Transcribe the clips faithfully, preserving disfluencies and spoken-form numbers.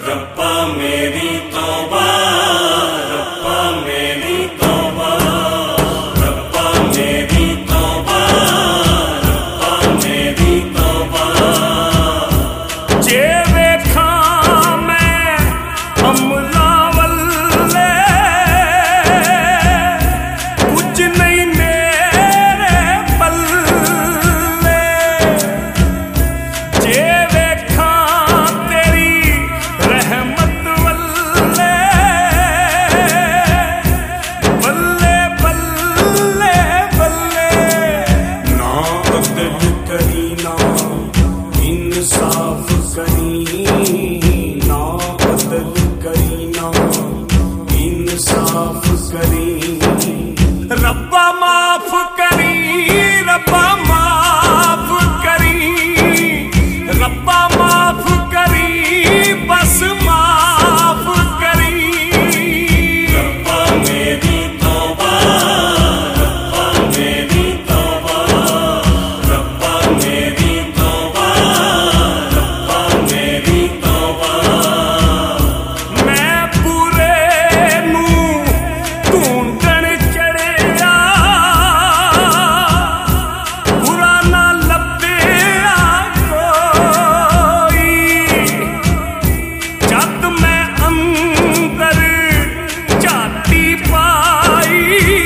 रब्बा मेरी तौबा, रब्बा मेरी तौबा, रब्बा मेरी तौबा, रब्बा मेरी तौबा। जे वेखा मैं अमला वल्ले कुछ नहीं मेरे पल्ले, जे वेखा तेरी रहमत वल्ले बल्ले बल्ले बल्ले। ना अदल करी ना इंसाफ करी, ना अदल करी ना इंसाफ करी। रब्बा माफ करी, रब्बा माफ करी, रब्बा माफ करी, बस माफ करी। रब्बा मेरी तौबा, रब्बा मेरी तौबा, रब्बा मेरी तौबा, रब्बा मेरी तौबा। मैं पूरे नू ढूंढण चढ़िया, बुरा ना लभ्या कोई। जद मैं अंदर झाती पाई,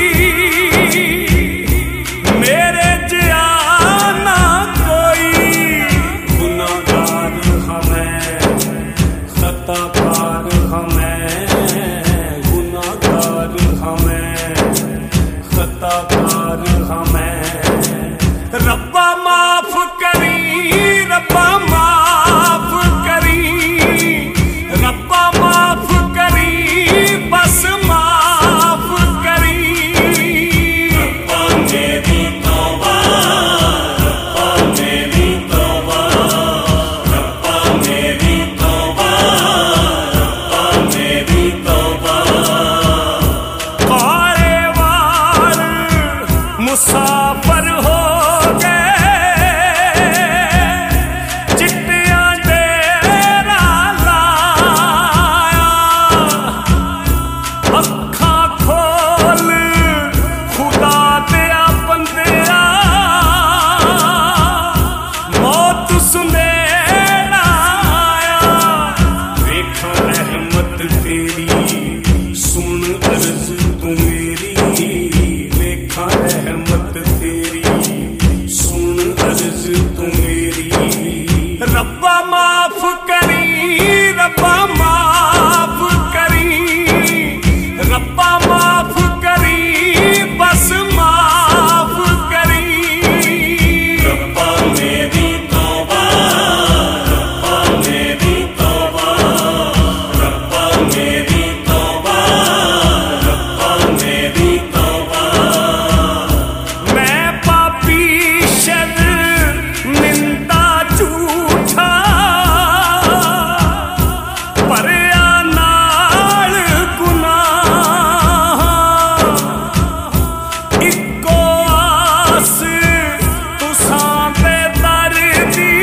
मेरे जिया ना कोई। गुनाहगार हाँ मैं, खताकार हाँ मैं, गुनाहगार हाँ मैं, खताकार हाँ मैं। रब्बा माफ करी, रब्बा माफ करी, रब्बा माफ करी, बस माफ करी। रब्बा मेरी तौबा, रब्बा मेरी तौबा, रब्बा मेरी तौबा, रब्बा मेरी तौबा। काले वाल मुसाफर हो गए, चिट्टियां डेरा लाया। अखां खोल खुदा दिया बंदिया, मौत सुनेड़ा आया। देखा रहमत तेरी, सुन अर्ज तू मेरी। देखा रहमत तेरी, सुन अर्ज तू मेरी। रब्बा माफ करी, रब्बा माफ करी, रब्बा माफ करी, बस माफ करी। रब्बा मेरी तौबा, रब्बा मेरी तौबा, रब्बा मेरी तौबा, रब्बा मेरी तौबा। मैं पापी शर्मिंदा झूठा, भरिया नाल गुनाह। इक्को आस तुसां दे दर दी,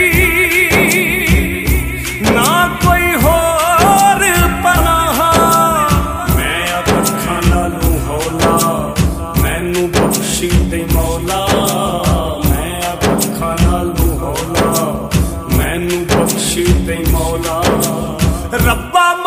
ना कोई होर पनाह। मैं अखां नालों हौला, मैनू बख्शी दे मौला। मैं अखां नालों हौला, मैनू बख्शी दे मौला। रब्बा